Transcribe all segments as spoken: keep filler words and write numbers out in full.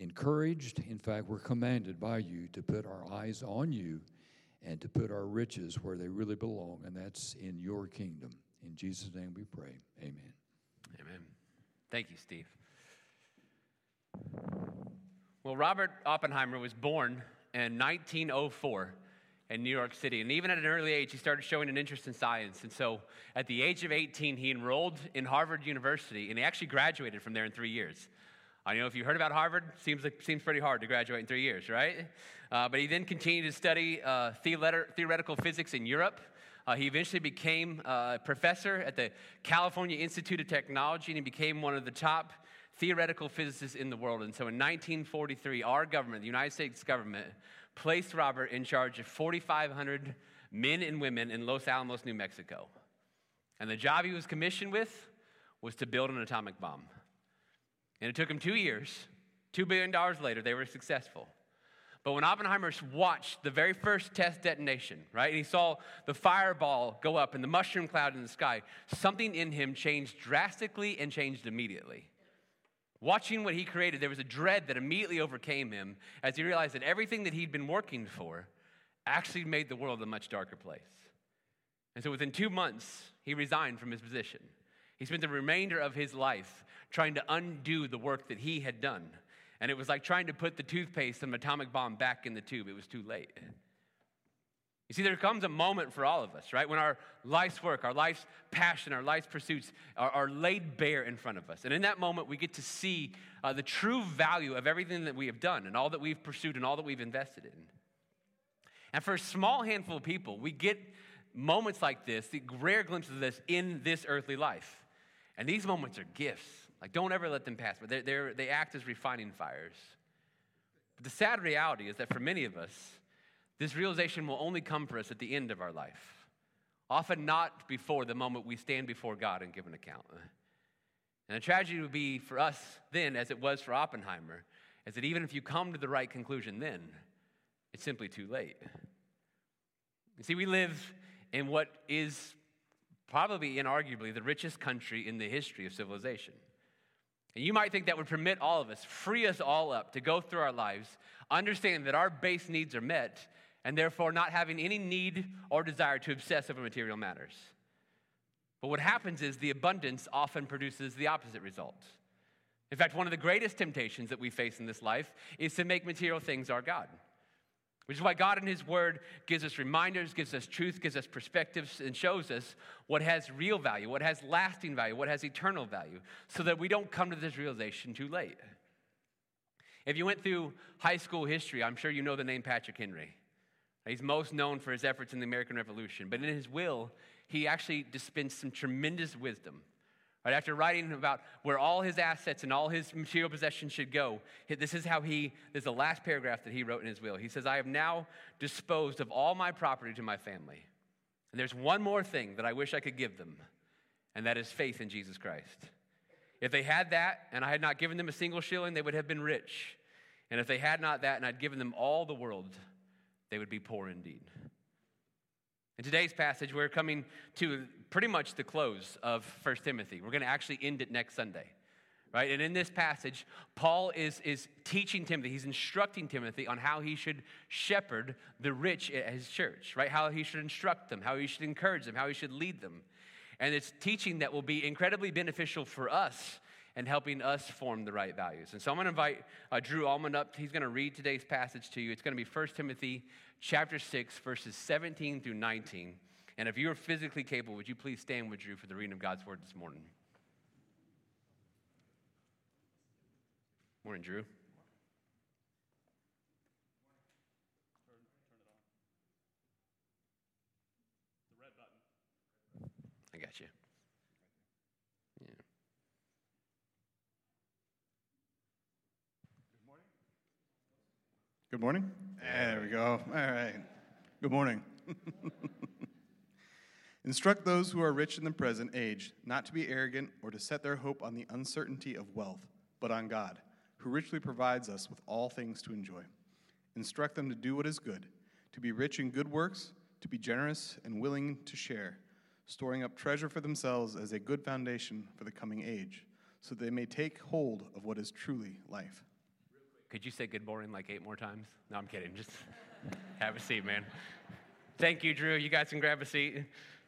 encouraged. In fact, we're commanded by you to put our eyes on you and to put our riches where they really belong, and that's in your kingdom. In Jesus' name we pray. Amen. Amen. Thank you, Steve. Well, Robert Oppenheimer was born in nineteen oh four in New York City. And even at an early age, he started showing an interest in science. And so at the age of eighteen, he enrolled in Harvard University, and he actually graduated from there in three years. I know if you heard about Harvard, seems like seems pretty hard to graduate in three years, right? Uh, but he then continued to study uh, theoretical physics in Europe. Uh, he eventually became a professor at the California Institute of Technology, and he became one of the top theoretical physicists in the world. And so in nineteen forty-three, our government, the United States government, placed Robert in charge of forty-five hundred men and women in Los Alamos, New Mexico. And the job he was commissioned with was to build an atomic bomb. And it took him two years. Two billion dollars later, they were successful. But when Oppenheimer watched the very first test detonation, right, and he saw the fireball go up and the mushroom cloud in the sky, something in him changed drastically and changed immediately. Watching what he created, there was a dread that immediately overcame him as he realized that everything that he'd been working for actually made the world a much darker place. And so within two months, he resigned from his position. He spent the remainder of his life trying to undo the work that he had done. And it was like trying to put the toothpaste from an atomic bomb back in the tube. It was too late. You see, there comes a moment for all of us, right? When our life's work, our life's passion, our life's pursuits are, are laid bare in front of us. And in that moment, we get to see uh, the true value of everything that we have done and all that we've pursued and all that we've invested in. And for a small handful of people, we get moments like this, the rare glimpses of this in this earthly life. And these moments are gifts. Like, don't ever let them pass, but they're, they're, they act as refining fires. But the sad reality is that for many of us, this realization will only come for us at the end of our life, often not before the moment we stand before God and give an account. And the tragedy would be for us then, as it was for Oppenheimer, is that even if you come to the right conclusion then, it's simply too late. You see, we live in what is probably inarguably the richest country in the history of civilization. And you might think that would permit all of us, free us all up to go through our lives, understanding that our base needs are met, and therefore not having any need or desire to obsess over material matters. But what happens is the abundance often produces the opposite result. In fact, one of the greatest temptations that we face in this life is to make material things our God. Which is why God in His Word gives us reminders, gives us truth, gives us perspectives, and shows us what has real value, what has lasting value, what has eternal value, so that we don't come to this realization too late. If you went through high school history, I'm sure you know the name Patrick Henry. He's most known for his efforts in the American Revolution, but in his will, he actually dispensed some tremendous wisdom. Right, after writing about where all his assets and all his material possessions should go, this is how he, this is the last paragraph that he wrote in his will. He says, I have now disposed of all my property to my family. And there's one more thing that I wish I could give them, and that is faith in Jesus Christ. If they had that, and I had not given them a single shilling, they would have been rich. And if they had not that, and I'd given them all the world, they would be poor indeed. In today's passage, we're coming to pretty much the close of First Timothy. We're going to actually end it next Sunday, right? And in this passage, Paul is, is teaching Timothy, he's instructing Timothy on how he should shepherd the rich at his church, right? How he should instruct them, how he should encourage them, how he should lead them. And it's teaching that will be incredibly beneficial for us and helping us form the right values. And so I'm going to invite uh, Drew Allman up. He's going to read today's passage to you. It's going to be First Timothy chapter six, verses seventeen through nineteen. And if you're physically capable, would you please stand with Drew for the reading of God's word this morning? Morning, Drew. The red button. I got you. Yeah. Good morning. Good morning. There we go. All right. Good morning. Instruct those who are rich in the present age not to be arrogant or to set their hope on the uncertainty of wealth, but on God, who richly provides us with all things to enjoy. Instruct them to do what is good, to be rich in good works, to be generous and willing to share, storing up treasure for themselves as a good foundation for the coming age, so that they may take hold of what is truly life. Real quick, Could you say good morning like eight more times? No, I'm kidding. Just have a seat, man. Thank you, Drew. You guys can grab a seat.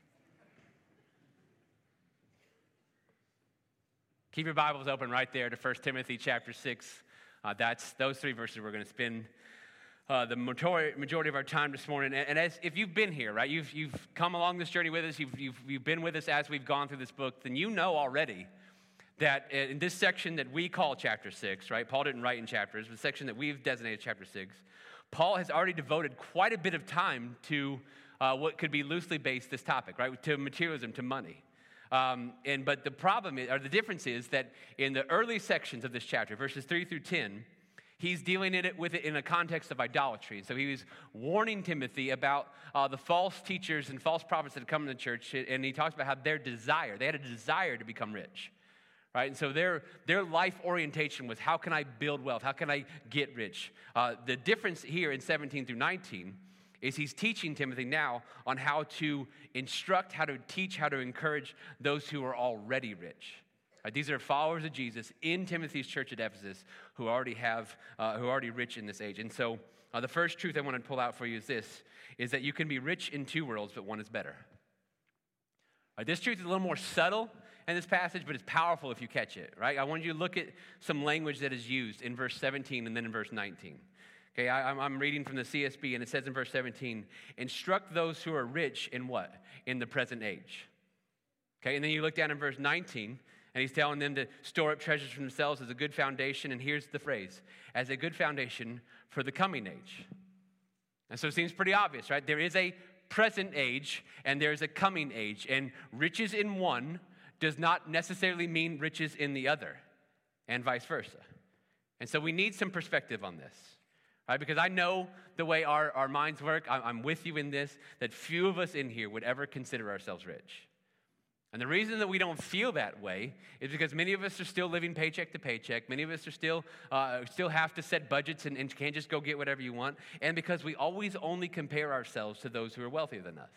Keep your Bibles open right there to First Timothy chapter six. Uh, that's those three verses we're going to spend uh, the majority, majority of our time this morning. And, and as if you've been here, right, you've you've come along this journey with us, you've, you've you've been with us as we've gone through this book, then you know already that in this section that we call chapter six, right, Paul didn't write in chapters, but the section that we've designated chapter six, Paul has already devoted quite a bit of time to uh, what could be loosely based this topic, right, to materialism, to money. Um, and but the problem is, or the difference is that in the early sections of this chapter, verses three through ten, he's dealing in it with it in a context of idolatry. So he was warning Timothy about uh, the false teachers and false prophets that had come to the church, and he talks about how their desire, they had a desire to become rich, right? And so their their life orientation was, how can I build wealth? How can I get rich? Uh, the difference here in seventeen through nineteen is he's teaching Timothy now on how to instruct, how to teach, how to encourage those who are already rich. Right, these are followers of Jesus in Timothy's church at Ephesus who already have, uh, who are already rich in this age. And so uh, the first truth I want to pull out for you is this, is that you can be rich in two worlds, but one is better. Right, this truth is a little more subtle in this passage, but it's powerful if you catch it, right? I want you to look at some language that is used in verse seventeen and then in verse nineteen. Okay, I, I'm reading from the C S B, and it says in verse seventeen, instruct those who are rich in what? In the present age. Okay, and then you look down in verse nineteen, and he's telling them to store up treasures for themselves as a good foundation, and here's the phrase, as a good foundation for the coming age. And so it seems pretty obvious, right? There is a present age, and there's a coming age, and riches in one does not necessarily mean riches in the other, and vice versa. And so we need some perspective on this. Right, because I know the way our, our minds work, I'm with you in this, that few of us in here would ever consider ourselves rich. And the reason that we don't feel that way is because many of us are still living paycheck to paycheck. Many of us are still uh, still have to set budgets and, and can't just go get whatever you want. And because we always only compare ourselves to those who are wealthier than us.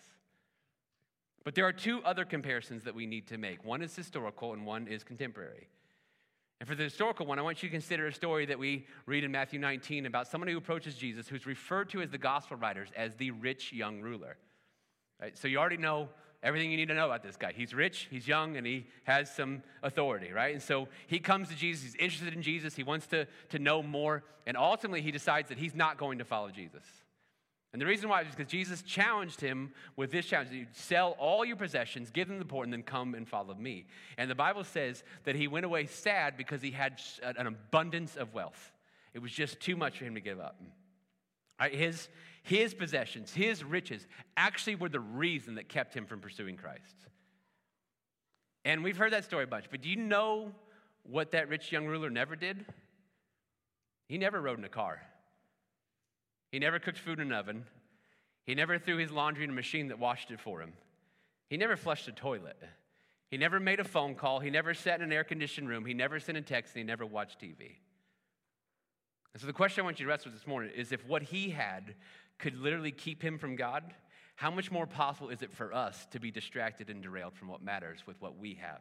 But there are two other comparisons that we need to make. One is historical and one is contemporary. And for the historical one, I want you to consider a story that we read in Matthew nineteen about someone who approaches Jesus who's referred to as the gospel writers as the rich young ruler. Right? So you already know everything you need to know about this guy. He's rich, he's young, and he has some authority, right? And so he comes to Jesus, he's interested in Jesus, he wants to, to know more, and ultimately he decides that he's not going to follow Jesus. And the reason why is because Jesus challenged him with this challenge. You sell all your possessions, give them to the poor, and then come and follow me. And the Bible says that he went away sad because he had an abundance of wealth. It was just too much for him to give up. Right? His, his possessions, his riches, actually were the reason that kept him from pursuing Christ. And we've heard that story a bunch, but do you know what that rich young ruler never did? He never rode in a car. He never cooked food in an oven. He never threw his laundry in a machine that washed it for him. He never flushed a toilet. He never made a phone call. He never sat in an air-conditioned room. He never sent a text, and he never watched T V. And so the question I want you to wrestle with this morning is, if what he had could literally keep him from God, how much more possible is it for us to be distracted and derailed from what matters with what we have?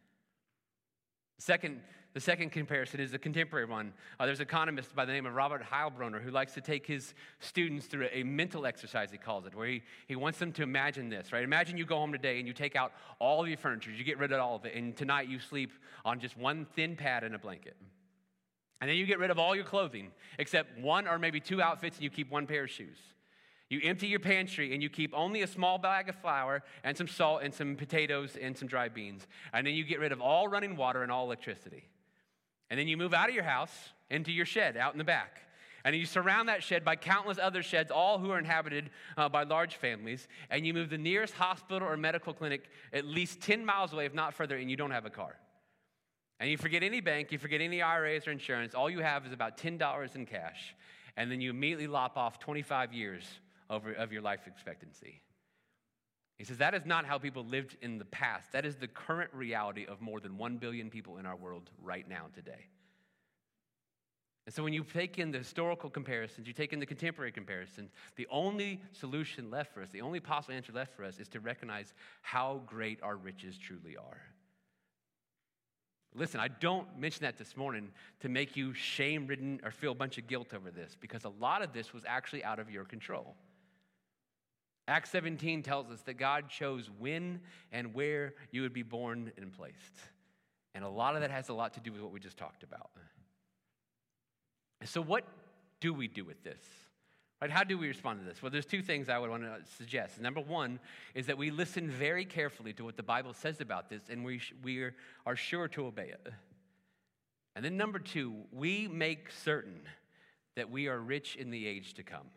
Second, the second comparison is a contemporary one. Uh, there's an economist by the name of Robert Heilbronner who likes to take his students through a, a mental exercise, he calls it, where he, he wants them to imagine this, right? Imagine you go home today and you take out all of your furniture, you get rid of all of it, and tonight you sleep on just one thin pad and a blanket. And then you get rid of all your clothing, except one or maybe two outfits, and you keep one pair of shoes. You empty your pantry and you keep only a small bag of flour and some salt and some potatoes and some dry beans. And then you get rid of all running water and all electricity. And then you move out of your house into your shed out in the back. And you surround that shed by countless other sheds, all who are inhabited uh, by large families. And you move the nearest hospital or medical clinic at least ten miles away, if not further, and you don't have a car. And you forget any bank, you forget any I R As or insurance. All you have is about ten dollars in cash. And then you immediately lop off twenty-five years Over, of your life expectancy. He says that is not how people lived in the past. That is the current reality of more than one billion people in our world right now today. And so when you take in the historical comparisons, you take in the contemporary comparisons, the only solution left for us, the only possible answer left for us is to recognize how great our riches truly are. Listen, I don't mention that this morning to make you shame-ridden or feel a bunch of guilt over this, because a lot of this was actually out of your control. Acts seventeen tells us that God chose when and where you would be born and placed. And a lot of that has a lot to do with what we just talked about. So what do we do with this? Right? How do we respond to this? Well, there's two things I would want to suggest. Number one is that we listen very carefully to what the Bible says about this, and we, sh- we are, are sure to obey it. And then number two, we make certain that we are rich in the age to come.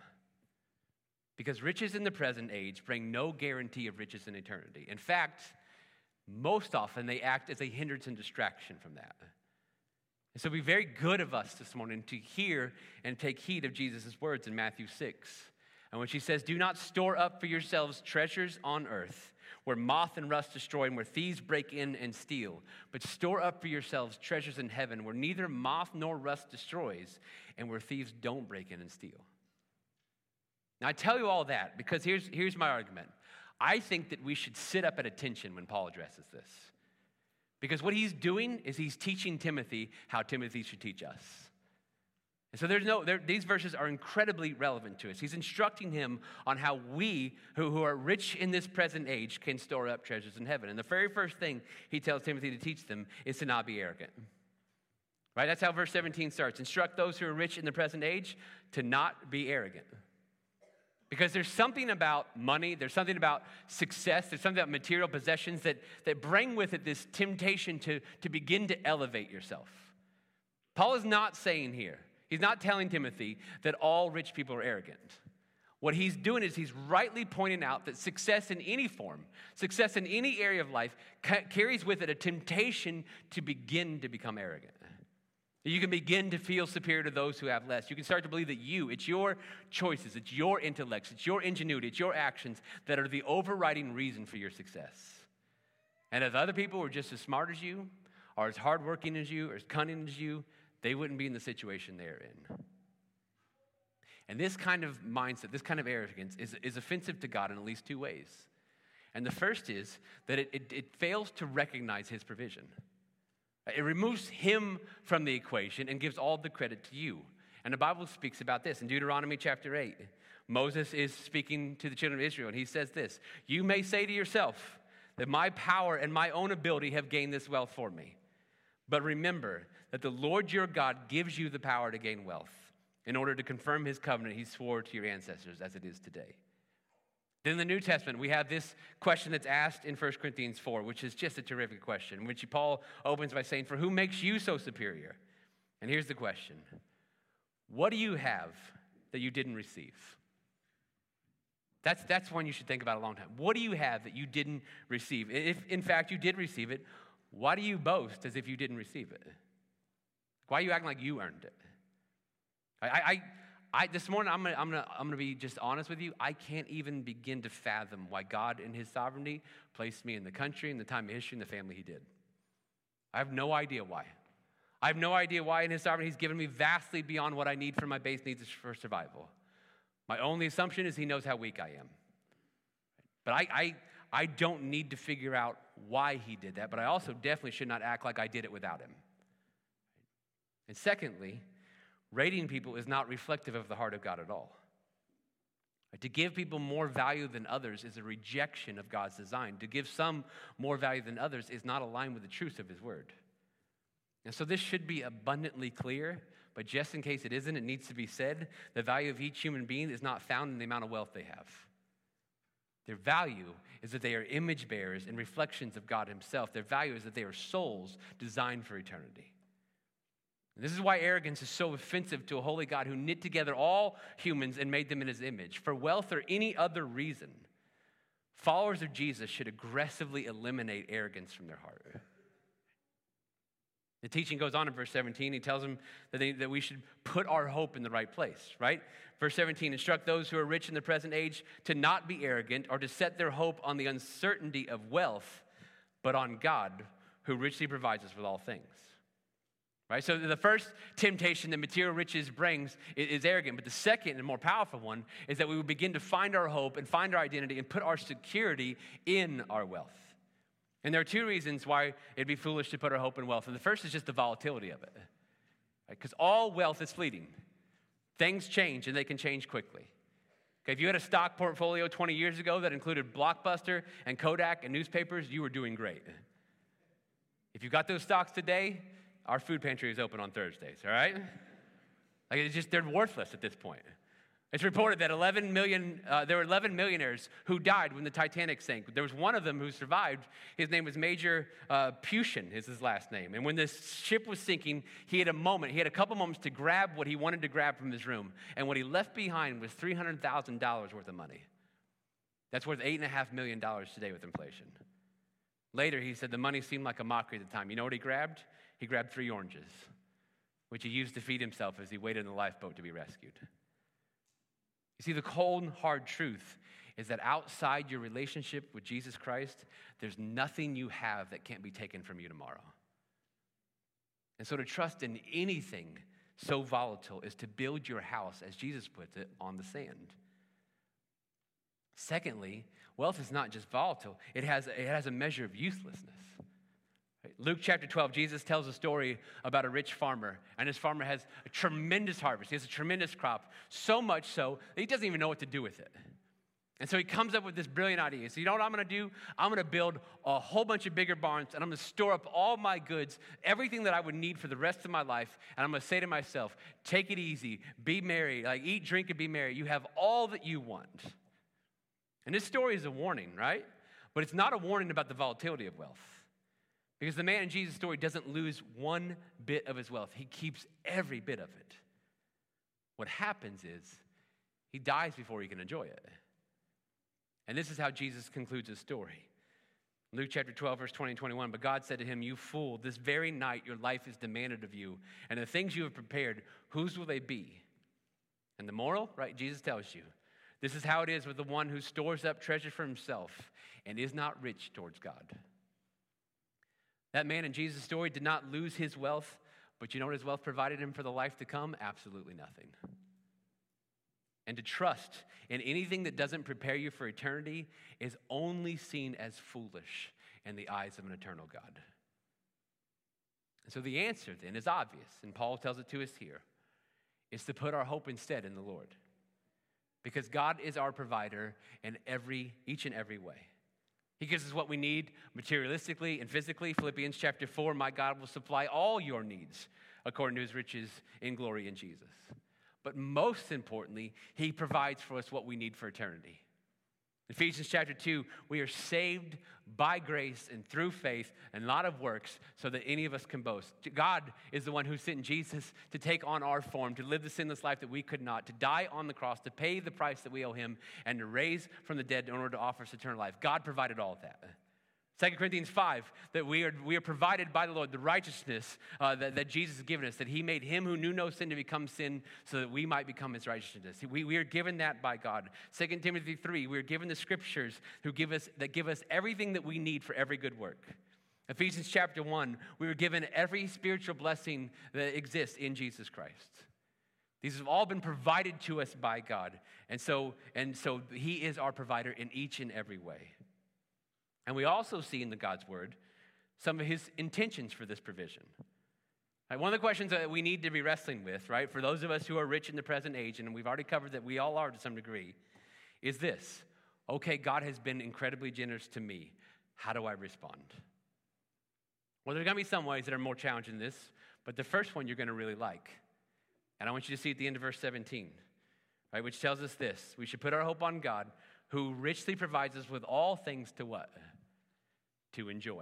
Because riches in the present age bring no guarantee of riches in eternity. In fact, most often they act as a hindrance and distraction from that. And so it'd be very good of us this morning to hear and take heed of Jesus' words in Matthew six. And when she says, do not store up for yourselves treasures on earth, where moth and rust destroy and where thieves break in and steal, but store up for yourselves treasures in heaven, where neither moth nor rust destroys and where thieves don't break in and steal. Now, I tell you all that because here's, here's my argument. I think that we should sit up at attention when Paul addresses this. Because what he's doing is he's teaching Timothy how Timothy should teach us. And so there's no, there, these verses are incredibly relevant to us. He's instructing him on how we, who, who are rich in this present age, can store up treasures in heaven. And the very first thing he tells Timothy to teach them is to not be arrogant. Right? That's how verse seventeen starts. Instruct those who are rich in the present age to not be arrogant. Because there's something about money, there's something about success, there's something about material possessions that, that bring with it this temptation to, to begin to elevate yourself. Paul is not saying here, he's not telling Timothy that all rich people are arrogant. What he's doing is he's rightly pointing out that success in any form, success in any area of life, ca- carries with it a temptation to begin to become arrogant. You can begin to feel superior to those who have less. You can start to believe that you, it's your choices, it's your intellects, it's your ingenuity, it's your actions that are the overriding reason for your success. And if other people were just as smart as you, or as hardworking as you, or as cunning as you, they wouldn't be in the situation they're in. And this kind of mindset, this kind of arrogance is, is offensive to God in at least two ways. And the first is that it, it, it fails to recognize his provision. It removes him from the equation and gives all the credit to you. And the Bible speaks about this in Deuteronomy chapter eight. Moses is speaking to the children of Israel, and he says this, you may say to yourself that my power and my own ability have gained this wealth for me. But remember that the Lord your God gives you the power to gain wealth in order to confirm his covenant he swore to your ancestors as it is today. Then in the New Testament, we have this question that's asked in First Corinthians four, which is just a terrific question, which Paul opens by saying, for who makes you so superior? And here's the question. What do you have that you didn't receive? That's, that's one you should think about a long time. What do you have that you didn't receive? If, in fact, you did receive it, why do you boast as if you didn't receive it? Why are you acting like you earned it? I... I I, this morning, I'm gonna, I'm gonna, I'm gonna be just honest with you. I can't even begin to fathom why God, in his sovereignty, placed me in the country, in the time of history, in the family he did. I have no idea why. I have no idea why, in his sovereignty, he's given me vastly beyond what I need for my base needs for survival. My only assumption is he knows how weak I am. But I, I, I don't need to figure out why he did that, but I also definitely should not act like I did it without him. And secondly, rating people is not reflective of the heart of God at all. To give people more value than others is a rejection of God's design. To give some more value than others is not aligned with the truth of his word. And so this should be abundantly clear, but just in case it isn't, it needs to be said, the value of each human being is not found in the amount of wealth they have. Their value is that they are image bearers and reflections of God himself. Their value is that they are souls designed for eternity. This is why arrogance is so offensive to a holy God who knit together all humans and made them in his image. For wealth or any other reason, followers of Jesus should aggressively eliminate arrogance from their heart. The teaching goes on in verse seventeen. He tells them that, they, that we should put our hope in the right place, right? Verse seventeen, instruct those who are rich in the present age to not be arrogant or to set their hope on the uncertainty of wealth, but on God who richly provides us with all things. Right? So the first temptation that material riches brings is, is arrogant. But the second and more powerful one is that we would begin to find our hope and find our identity and put our security in our wealth. And there are two reasons why it'd be foolish to put our hope in wealth. And the first is just the volatility of it. Because right? all wealth is fleeting. Things change, and they can change quickly. Okay, if you had a stock portfolio twenty years ago that included Blockbuster and Kodak and newspapers, you were doing great. If you got those stocks today, our food pantry is open on Thursdays, all right? Like it's just, they're worthless at this point. It's reported that eleven million, uh, there were eleven millionaires who died when the Titanic sank. There was one of them who survived. His name was Major uh, Pushin, is his last name. And when this ship was sinking, he had a moment, he had a couple moments to grab what he wanted to grab from his room. And what he left behind was three hundred thousand dollars worth of money. That's worth eight point five million dollars today with inflation. Later, he said the money seemed like a mockery at the time. You know what he grabbed? He grabbed three oranges, which he used to feed himself as he waited in the lifeboat to be rescued. You see, the cold, hard truth is that outside your relationship with Jesus Christ, there's nothing you have that can't be taken from you tomorrow. And so to trust in anything so volatile is to build your house, as Jesus puts it, on the sand. Secondly, wealth is not just volatile, it has, it has a measure of uselessness. Luke chapter twelve, Jesus tells a story about a rich farmer, and his farmer has a tremendous harvest. He has a tremendous crop, so much so that he doesn't even know what to do with it. And so he comes up with this brilliant idea. He says, you know what I'm going to do? I'm going to build a whole bunch of bigger barns, and I'm going to store up all my goods, everything that I would need for the rest of my life, and I'm going to say to myself, take it easy, be merry, like eat, drink, and be merry. You have all that you want. And this story is a warning, right? But it's not a warning about the volatility of wealth. Because the man in Jesus' story doesn't lose one bit of his wealth. He keeps every bit of it. What happens is he dies before he can enjoy it. And this is how Jesus concludes his story. Luke chapter twelve, verse twenty and twenty-one, but God said to him, you fool, this very night your life is demanded of you, and the things you have prepared, whose will they be? And the moral, right, Jesus tells you, this is how it is with the one who stores up treasure for himself and is not rich towards God. That man in Jesus' story did not lose his wealth, but you know what his wealth provided him for the life to come? Absolutely nothing. And to trust in anything that doesn't prepare you for eternity is only seen as foolish in the eyes of an eternal God. And so the answer then is obvious, and Paul tells it to us here, is to put our hope instead in the Lord. Because God is our provider in every, each and every way. He gives us what we need materialistically and physically. Philippians chapter four, my God will supply all your needs according to his riches in glory in Jesus. But most importantly, he provides for us what we need for eternity. Ephesians chapter two, we are saved by grace and through faith and not of works so that any of us can boast. God is the one who sent Jesus to take on our form, to live the sinless life that we could not, to die on the cross, to pay the price that we owe him, and to raise from the dead in order to offer us eternal life. God provided all of that. Second Corinthians five, that we are, we are provided by the Lord, the righteousness uh, that, that Jesus has given us, that he made him who knew no sin to become sin so that we might become his righteousness. We, we are given that by God. Second Timothy three, we are given the scriptures who give us, that give us everything that we need for every good work. Ephesians chapter one, we were given every spiritual blessing that exists in Jesus Christ. These have all been provided to us by God. And so, and so he is our provider in each and every way. And we also see in the God's word some of his intentions for this provision. Right, one of the questions that we need to be wrestling with, right, for those of us who are rich in the present age, and we've already covered that we all are to some degree, is this. Okay, God has been incredibly generous to me. How do I respond? Well, there's going to be some ways that are more challenging than this, but the first one you're going to really like. And I want you to see at the end of verse seventeen, right, which tells us this. We should put our hope on God, who richly provides us with all things to what? To enjoy.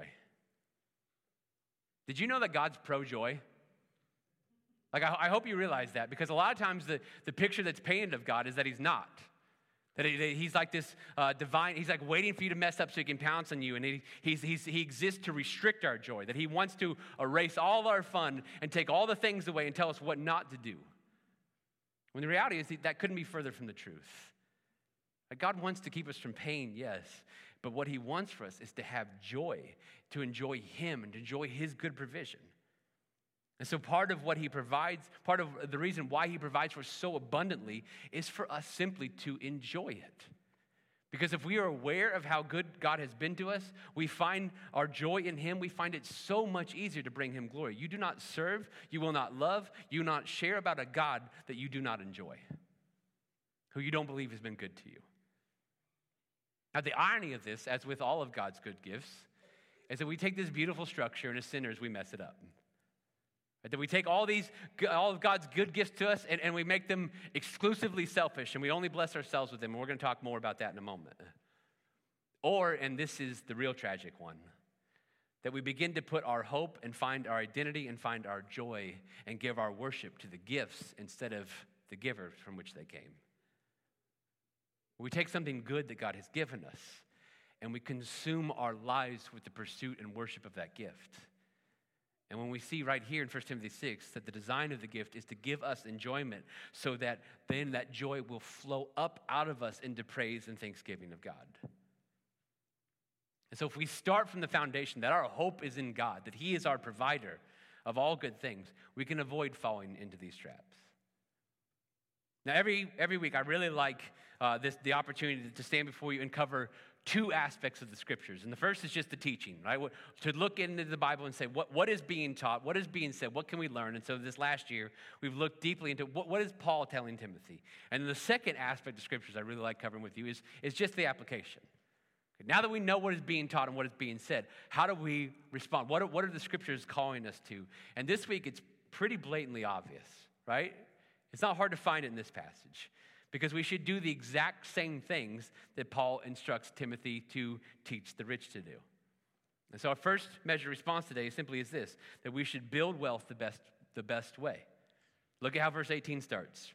Did you know that God's pro-joy? Like, I, I hope you realize that, because a lot of times the, the picture that's painted of God is that he's not. That, he, that he's like this uh, divine, he's like waiting for you to mess up so he can pounce on you, and he, he's, he's, he exists to restrict our joy, that he wants to erase all our fun and take all the things away and tell us what not to do. When the reality is that, that couldn't be further from the truth. Like, God wants to keep us from pain, yes, but what he wants for us is to have joy, to enjoy him and to enjoy his good provision. And so part of what he provides, part of the reason why he provides for us so abundantly is for us simply to enjoy it. Because if we are aware of how good God has been to us, we find our joy in him. We find it so much easier to bring him glory. You do not serve, you will not love, you will not share about a God that you do not enjoy, who you don't believe has been good to you. Now, the irony of this, as with all of God's good gifts, is that we take this beautiful structure and as sinners, we mess it up. Right? That we take all these, all of God's good gifts to us and, and we make them exclusively selfish and we only bless ourselves with them. And we're going to talk more about that in a moment. Or, and this is the real tragic one, that we begin to put our hope and find our identity and find our joy and give our worship to the gifts instead of the giver from which they came. We take something good that God has given us and we consume our lives with the pursuit and worship of that gift. And when we see right here in First Timothy six that the design of the gift is to give us enjoyment so that then that joy will flow up out of us into praise and thanksgiving of God. And so if we start from the foundation that our hope is in God, that he is our provider of all good things, we can avoid falling into these traps. Now, every every week, I really like uh, this the opportunity to stand before you and cover two aspects of the scriptures. And the first is just the teaching, right? To look into the Bible and say, what, what is being taught? What is being said? What can we learn? And so this last year, we've looked deeply into what, what is Paul telling Timothy? And the second aspect of scriptures I really like covering with you is, is just the application. Now that we know what is being taught and what is being said, how do we respond? What are, what are the scriptures calling us to? And this week, it's pretty blatantly obvious, right? It's not hard to find it in this passage because we should do the exact same things that Paul instructs Timothy to teach the rich to do. And so our first measure of response today simply is this, that we should build wealth the best, the best way. Look at how verse eighteen starts.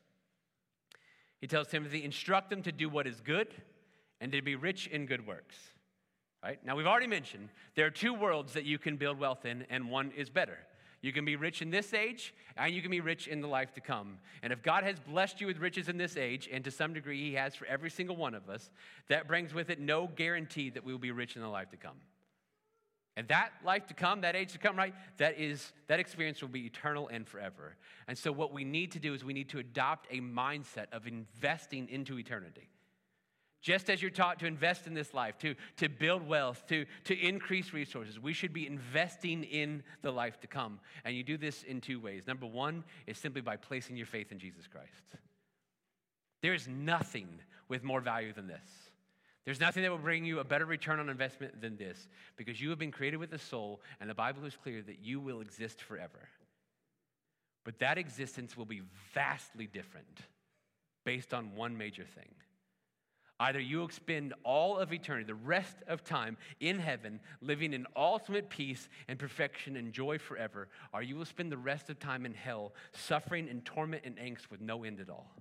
He tells Timothy, instruct them to do what is good and to be rich in good works. Right? Now, we've already mentioned there are two worlds that you can build wealth in, and one is better. You can be rich in this age, and you can be rich in the life to come. And if God has blessed you with riches in this age, and to some degree he has for every single one of us, that brings with it no guarantee that we will be rich in the life to come. And that life to come, that age to come, right, that is that experience will be eternal and forever. And so what we need to do is we need to adopt a mindset of investing into eternity. Just as you're taught to invest in this life, to, to build wealth, to, to increase resources, we should be investing in the life to come. And you do this in two ways. Number one is simply by placing your faith in Jesus Christ. There is nothing with more value than this. There's nothing that will bring you a better return on investment than this, because you have been created with a soul, and the Bible is clear that you will exist forever. But that existence will be vastly different based on one major thing. Either you will spend all of eternity, the rest of time in heaven, living in ultimate peace and perfection and joy forever, or you will spend the rest of time in hell, suffering in torment and angst with no end at all.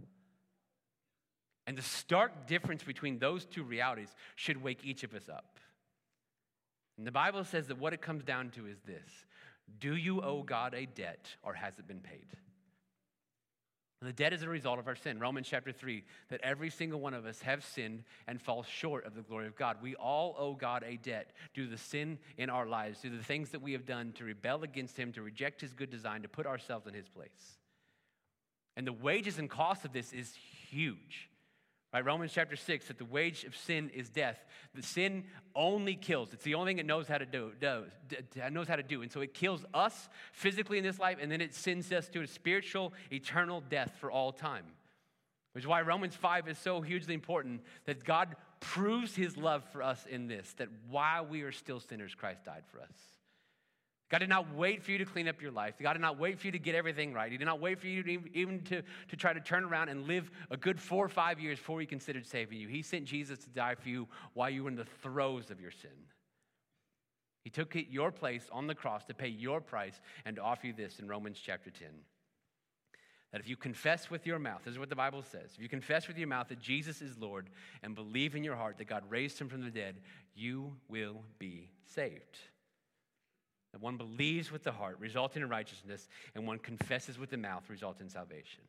And the stark difference between those two realities should wake each of us up. And the Bible says that what it comes down to is this: do you owe God a debt, or has it been paid? And the debt is a result of our sin. Romans chapter three, that every single one of us have sinned and fall short of the glory of God. We all owe God a debt due to the sin in our lives, due to the things that we have done to rebel against him, to reject his good design, to put ourselves in his place. And the wages and cost of this is huge. Right? Romans chapter six, that the wage of sin is death. The sin only kills. It's the only thing it knows how to do, does, knows how to do. And so it kills us physically in this life, and then it sends us to a spiritual, eternal death for all time. Which is why Romans five is so hugely important, that God proves his love for us in this, that while we are still sinners, Christ died for us. God did not wait for you to clean up your life. God did not wait for you to get everything right. He did not wait for you to even to, to try to turn around and live a good four or five years before he considered saving you. He sent Jesus to die for you while you were in the throes of your sin. He took your place on the cross to pay your price and to offer you this in Romans chapter ten. That if you confess with your mouth, this is what the Bible says, if you confess with your mouth that Jesus is Lord and believe in your heart that God raised him from the dead, you will be saved. That one believes with the heart, resulting in righteousness, and one confesses with the mouth, resulting in salvation.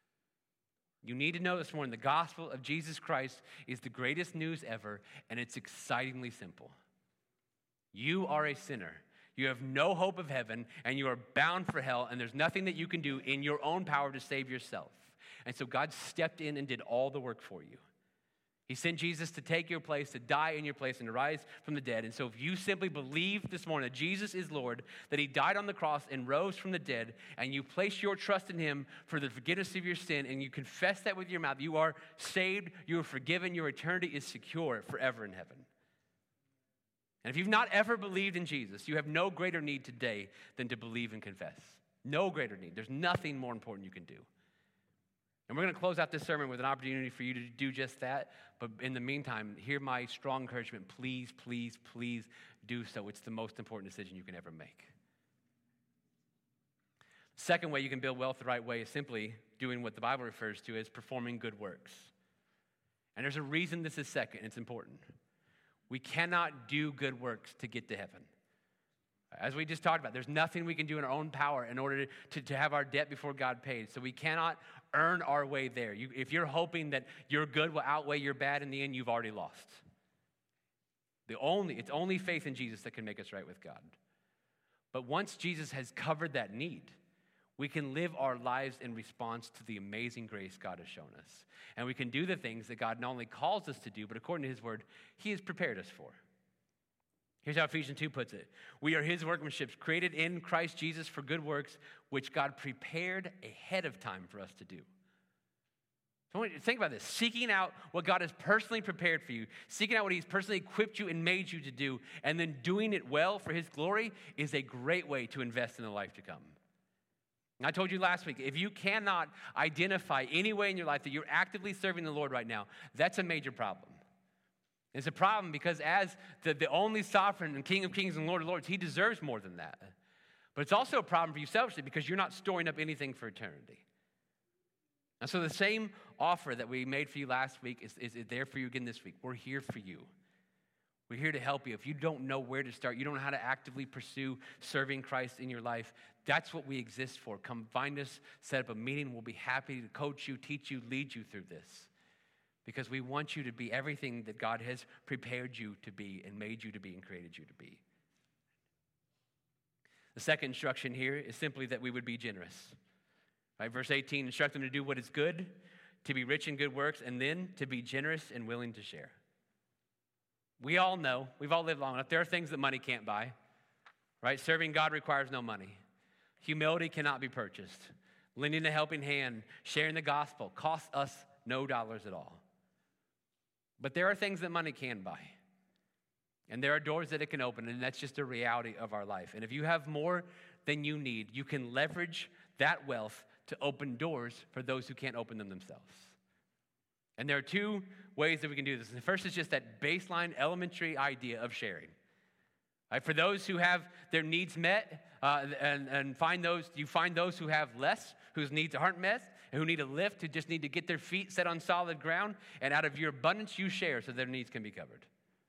You need to know this morning, the gospel of Jesus Christ is the greatest news ever, and it's excitingly simple. You are a sinner. You have no hope of heaven, and you are bound for hell, and there's nothing that you can do in your own power to save yourself. And so God stepped in and did all the work for you. He sent Jesus to take your place, to die in your place, and to rise from the dead. And so if you simply believe this morning that Jesus is Lord, that he died on the cross and rose from the dead, and you place your trust in him for the forgiveness of your sin, and you confess that with your mouth, you are saved, you are forgiven, your eternity is secure forever in heaven. And if you've not ever believed in Jesus, you have no greater need today than to believe and confess. No greater need. There's nothing more important you can do. And we're going to close out this sermon with an opportunity for you to do just that. But in the meantime, hear my strong encouragement. Please, please, please do so. It's the most important decision you can ever make. Second way you can build wealth the right way is simply doing what the Bible refers to as performing good works. And there's a reason this is second. It's important. We cannot do good works to get to heaven. As we just talked about, there's nothing we can do in our own power in order to, to, to have our debt before God paid. So we cannot earn our way there. You, if you're hoping that your good will outweigh your bad in the end, you've already lost. The only, it's only faith in Jesus that can make us right with God. But once Jesus has covered that need, we can live our lives in response to the amazing grace God has shown us. And we can do the things that God not only calls us to do, but according to his word, he has prepared us for. Here's how Ephesians two puts it. We are his workmanship, created in Christ Jesus for good works, which God prepared ahead of time for us to do. So I want you to think about this. Seeking out what God has personally prepared for you, seeking out what he's personally equipped you and made you to do, and then doing it well for his glory is a great way to invest in the life to come. And I told you last week, if you cannot identify any way in your life that you're actively serving the Lord right now, that's a major problem. It's a problem because as the, the only sovereign and King of Kings and Lord of Lords, he deserves more than that. But it's also a problem for you selfishly because you're not storing up anything for eternity. And so the same offer that we made for you last week is, is there for you again this week. We're here for you. We're here to help you. If you don't know where to start, you don't know how to actively pursue serving Christ in your life, that's what we exist for. Come find us, set up a meeting. We'll be happy to coach you, teach you, lead you through this. Because we want you to be everything that God has prepared you to be and made you to be and created you to be. The second instruction here is simply that we would be generous. Right? Verse eighteen, instruct them to do what is good, to be rich in good works, and then to be generous and willing to share. We all know, we've all lived long enough, there are things that money can't buy. Right? Serving God requires no money. Humility cannot be purchased. Lending a helping hand, sharing the gospel costs us no dollars at all. But there are things that money can buy. And there are doors that it can open, and that's just a reality of our life. And if you have more than you need, you can leverage that wealth to open doors for those who can't open them themselves. And there are two ways that we can do this. And the first is just that baseline elementary idea of sharing. Right? For those who have their needs met, uh, and, and find those, you find those who have less, whose needs aren't met, and who need a lift, who just need to get their feet set on solid ground, and out of your abundance you share so their needs can be covered.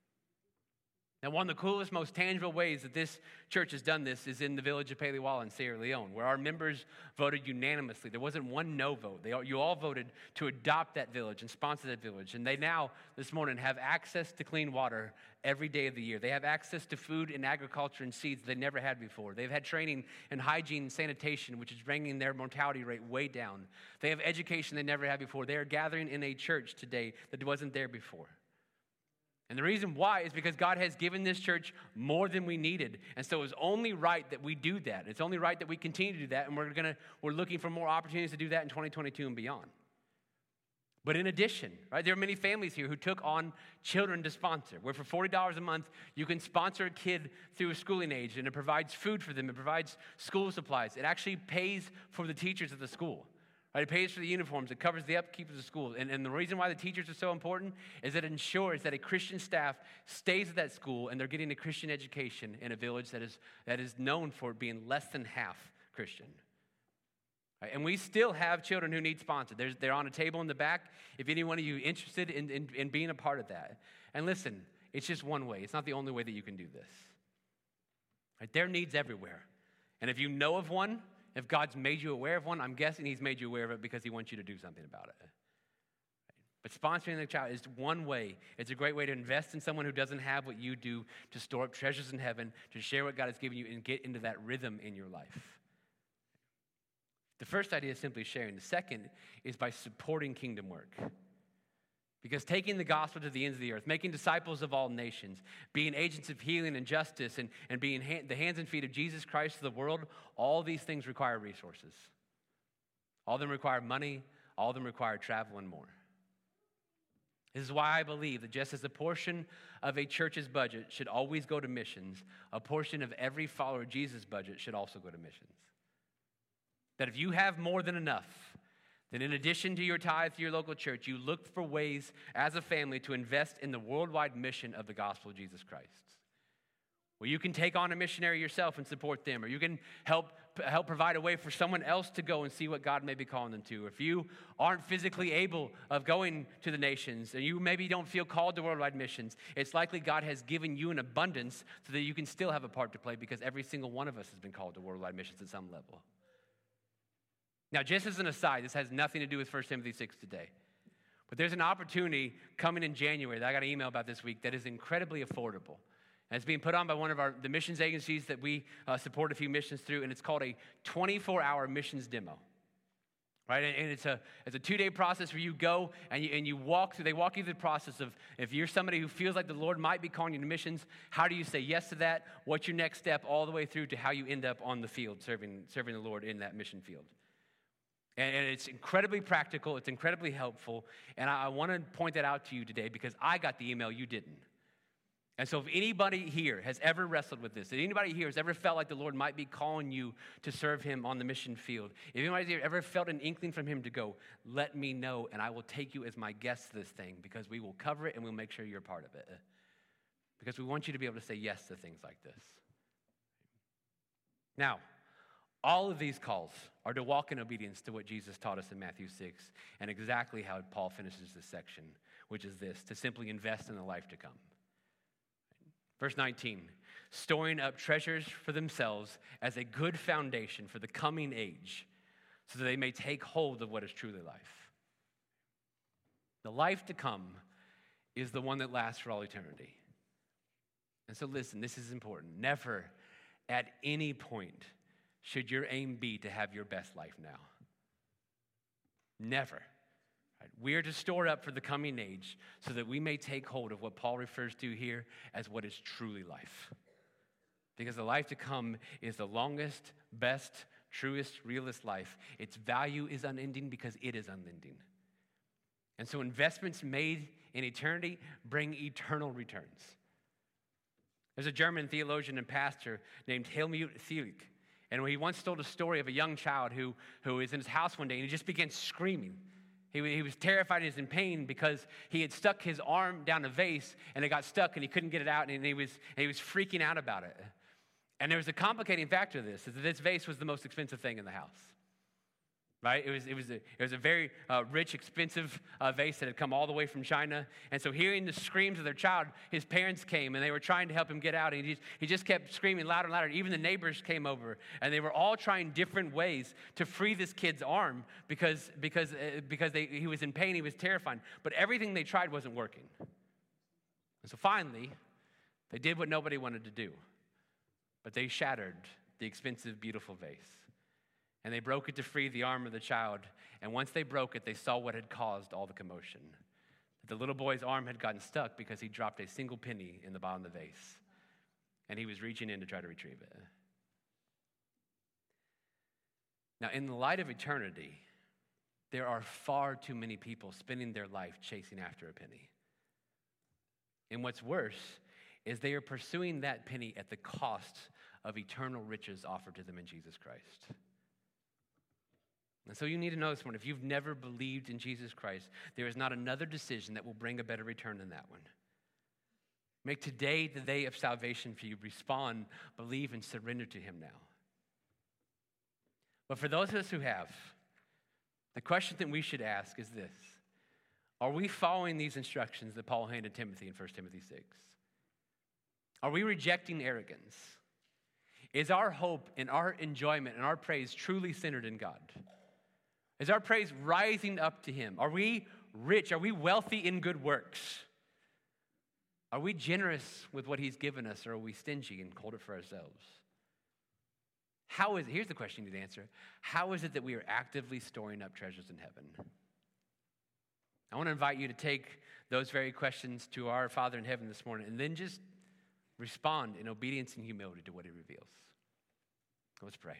Now, one of the coolest, most tangible ways that this church has done this is in the village of Paliwala in Sierra Leone, where our members voted unanimously. There wasn't one no vote. They all, you all voted to adopt that village and sponsor that village. And they now, this morning, have access to clean water every day of the year. They have access to food and agriculture and seeds they never had before. They've had training in hygiene and sanitation, which is bringing their mortality rate way down. They have education they never had before. They are gathering in a church today that wasn't there before. And the reason why is because God has given this church more than we needed. And so it's only right that we do that. It's only right that we continue to do that. And we're gonna we're looking for more opportunities to do that in twenty twenty-two and beyond. But in addition, right, there are many families here who took on children to sponsor, where for forty dollars a month, you can sponsor a kid through a schooling age, and it provides food for them, it provides school supplies. It actually pays for the teachers of the school. Right, it pays for the uniforms. It covers the upkeep of the school. And, and the reason why the teachers are so important is that it ensures that a Christian staff stays at that school and they're getting a Christian education in a village that is, that is known for being less than half Christian. Right, and we still have children who need sponsored. There's, they're on a table in the back if any one of you interested in, in, in being a part of that. And listen, it's just one way. It's not the only way that you can do this. Right, there are needs everywhere. And if you know of one, if God's made you aware of one, I'm guessing he's made you aware of it because he wants you to do something about it. But sponsoring the child is one way. It's a great way to invest in someone who doesn't have what you do, to store up treasures in heaven, to share what God has given you, and get into that rhythm in your life. The first idea is simply sharing. The second is by supporting kingdom work. Because taking the gospel to the ends of the earth, making disciples of all nations, being agents of healing and justice, and, and being ha- the hands and feet of Jesus Christ to the world, all these things require resources. All of them require money, all of them require travel and more. This is why I believe that just as a portion of a church's budget should always go to missions, a portion of every follower of Jesus' budget should also go to missions. That if you have more than enough, then in addition to your tithe to your local church, you look for ways as a family to invest in the worldwide mission of the gospel of Jesus Christ. Where you can take on a missionary yourself and support them, or you can help, help provide a way for someone else to go and see what God may be calling them to. If you aren't physically able of going to the nations, and you maybe don't feel called to worldwide missions, it's likely God has given you an abundance so that you can still have a part to play, because every single one of us has been called to worldwide missions at some level. Now, just as an aside, this has nothing to do with First Timothy six today. But there's an opportunity coming in January that I got an email about this week that is incredibly affordable. And it's being put on by one of our the missions agencies that we uh, support a few missions through, and it's called a twenty-four hour missions demo. Right? And, and it's a it's a two-day process where you go and you, and you walk through, they walk you through the process of if you're somebody who feels like the Lord might be calling you to missions, how do you say yes to that? What's your next step, all the way through to how you end up on the field serving, serving the Lord in that mission field. And it's incredibly practical. It's incredibly helpful. And I want to point that out to you today because I got the email, you didn't. And so if anybody here has ever wrestled with this, if anybody here has ever felt like the Lord might be calling you to serve him on the mission field, if anybody here ever felt an inkling from him to go, let me know, and I will take you as my guest to this thing, because we will cover it and we'll make sure you're a part of it. Because we want you to be able to say yes to things like this. Now, all of these calls are to walk in obedience to what Jesus taught us in Matthew six, and exactly how Paul finishes this section, which is this: to simply invest in the life to come. Verse nineteen, storing up treasures for themselves as a good foundation for the coming age, so that they may take hold of what is truly life. The life to come is the one that lasts for all eternity. And so listen, this is important. Never at any point should your aim be to have your best life now. Never. Right? We are to store up for the coming age so that we may take hold of what Paul refers to here as what is truly life. Because the life to come is the longest, best, truest, realest life. Its value is unending because it is unending. And so investments made in eternity bring eternal returns. There's a German theologian and pastor named Helmut Thielicke. And he once told a story of a young child who, who was in his house one day, and he just began screaming. He, he was terrified and he was in pain because he had stuck his arm down a vase, and it got stuck, and he couldn't get it out, and he was, and he was freaking out about it. And there was a complicating factor to this, is that this vase was the most expensive thing in the house. Right? It was, it was, a, it was a very uh, rich, expensive uh, vase that had come all the way from China. And so hearing the screams of their child, his parents came, and they were trying to help him get out. And he just, he just kept screaming louder and louder. Even the neighbors came over, and they were all trying different ways to free this kid's arm because, because, uh, because they, he was in pain, he was terrified. But everything they tried wasn't working. And so finally, they did what nobody wanted to do. But they shattered the expensive, beautiful vase. And they broke it to free the arm of the child. And once they broke it, they saw what had caused all the commotion. The little boy's arm had gotten stuck because he dropped a single penny in the bottom of the vase. And he was reaching in to try to retrieve it. Now, in the light of eternity, there are far too many people spending their life chasing after a penny. And what's worse is they are pursuing that penny at the cost of eternal riches offered to them in Jesus Christ. And so you need to know this one. If you've never believed in Jesus Christ, there is not another decision that will bring a better return than that one. Make today the day of salvation for you. Respond, believe, and surrender to him now. But for those of us who have, the question that we should ask is this: are we following these instructions that Paul handed Timothy in First Timothy six? Are we rejecting arrogance? Is our hope and our enjoyment and our praise truly centered in God? Is our praise rising up to him? Are we rich? Are we wealthy in good works? Are we generous with what he's given us, or are we stingy and hold it for ourselves? How is it, here's the question you need to answer. How is it that we are actively storing up treasures in heaven? I want to invite you to take those very questions to our Father in heaven this morning and then just respond in obedience and humility to what he reveals. Let's pray.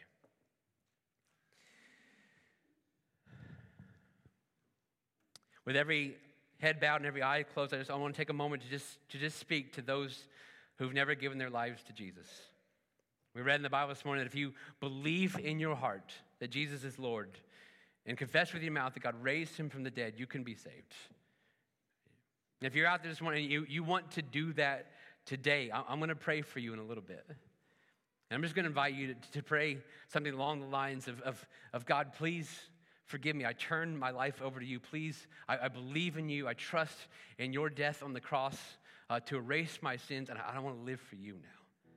With every head bowed and every eye closed, I just I want to take a moment to just, to just speak to those who've never given their lives to Jesus. We read in the Bible this morning that if you believe in your heart that Jesus is Lord and confess with your mouth that God raised him from the dead, you can be saved. And if you're out there this morning and you, you want to do that today, I'm going to pray for you in a little bit. And I'm just going to invite you to, to pray something along the lines of, of, of God, please forgive me. I turn my life over to you. Please, I, I believe in you. I trust in your death on the cross uh, to erase my sins, and I, I want to live for you now.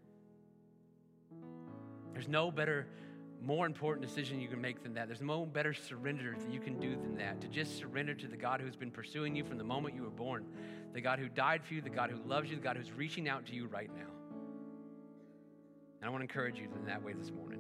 There's no better, more important decision you can make than that. There's no better surrender that you can do than that. To just surrender to the God who's been pursuing you from the moment you were born, the God who died for you, the God who loves you, the God who's reaching out to you right now. And I want to encourage you in that way this morning.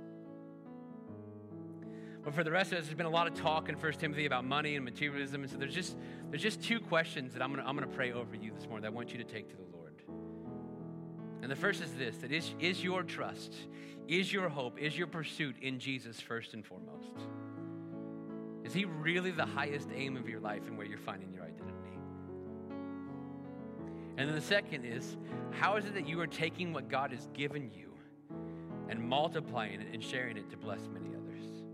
But for the rest of us, there's been a lot of talk in First Timothy about money and materialism, and so there's just there's just two questions that I'm gonna I'm gonna pray over you this morning that I want you to take to the Lord. And the first is this: that is is your trust, is your hope, is your pursuit in Jesus first and foremost? Is he really the highest aim of your life and where you're finding your identity? And then the second is, how is it that you are taking what God has given you and multiplying it and sharing it to bless many others?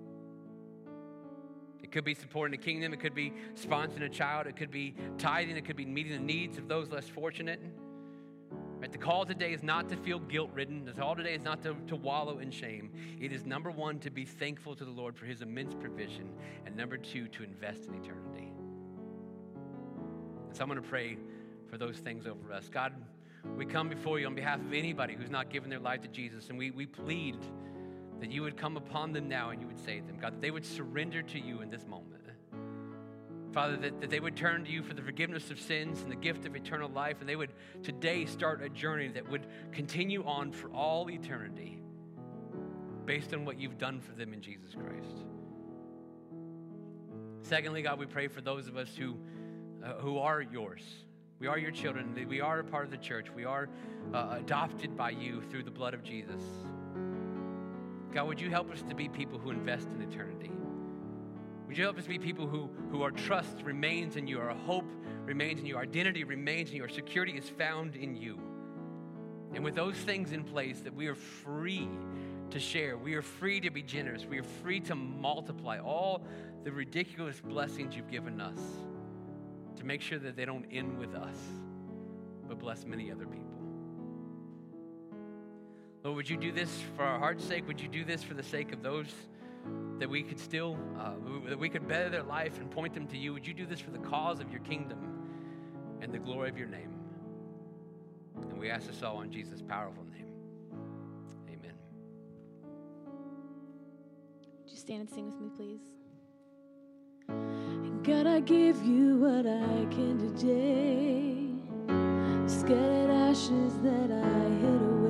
It could be supporting the kingdom. It could be sponsoring a child. It could be tithing. It could be meeting the needs of those less fortunate. Right? The call today is not to feel guilt-ridden. The call today is not to, to wallow in shame. It is, number one, to be thankful to the Lord for his immense provision, and number two, to invest in eternity. And so I'm going to pray for those things over us. God, we come before you on behalf of anybody who's not given their life to Jesus, and we, we plead that you would come upon them now and you would save them. God, that they would surrender to you in this moment. Father, that, that they would turn to you for the forgiveness of sins and the gift of eternal life, and they would today start a journey that would continue on for all eternity based on what you've done for them in Jesus Christ. Secondly, God, we pray for those of us who, uh, who are yours. We are your children. We are a part of the church. We are uh, adopted by you through the blood of Jesus. God, would you help us to be people who invest in eternity? Would you help us be people who, who our trust remains in you, our hope remains in you, our identity remains in you, our security is found in you. And with those things in place, that we are free to share. We are free to be generous. We are free to multiply all the ridiculous blessings you've given us, to make sure that they don't end with us, but bless many other people. Lord, would you do this for our heart's sake? Would you do this for the sake of those that we could still, uh, that we could better their life and point them to you? Would you do this for the cause of your kingdom and the glory of your name? And we ask this all in Jesus' powerful name. Amen. Would you stand and sing with me, please? God, I give you what I can today. Scattered ashes that I hid away.